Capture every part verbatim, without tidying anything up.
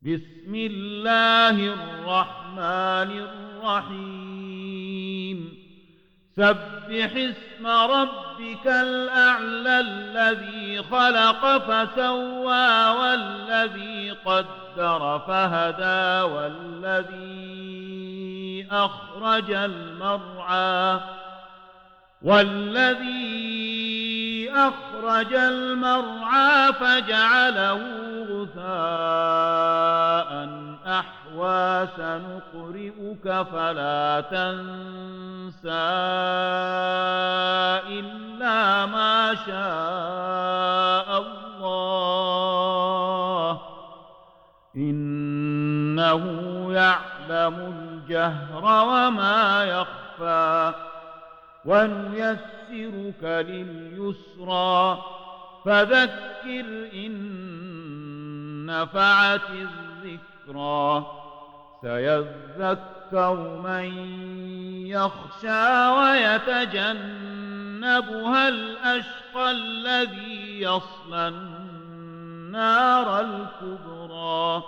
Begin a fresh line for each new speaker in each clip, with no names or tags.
بسم الله الرحمن الرحيم سبح اسم ربك الأعلى الذي خلق فسوى والذي قدر فهدى والذي أخرج المرعى والذي أخرج المرعى فجعله غثاء أحوى سنقرئك فلا تنسى إلا ما شاء الله إنه يعلم الجهر وما يخفى ونيسرك لليسرى فذكر إن نفعت الذكرى سيذكر من يخشى ويتجنبها الأشقى الذي يصلى النار الكبرى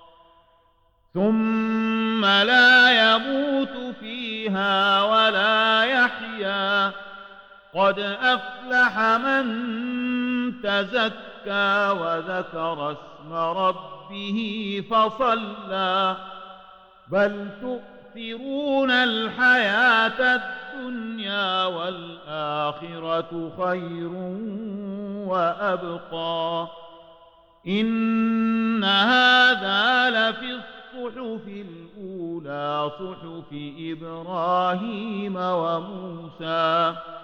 ثم لا يموت فيها ولا يحيا قد أفلح من تزكى وذكر اسم ربه فصلى بل تؤثرون الحياة الدنيا والآخرة خير وأبقى إن هذا لفي الصحف الأولى صحف إبراهيم وموسى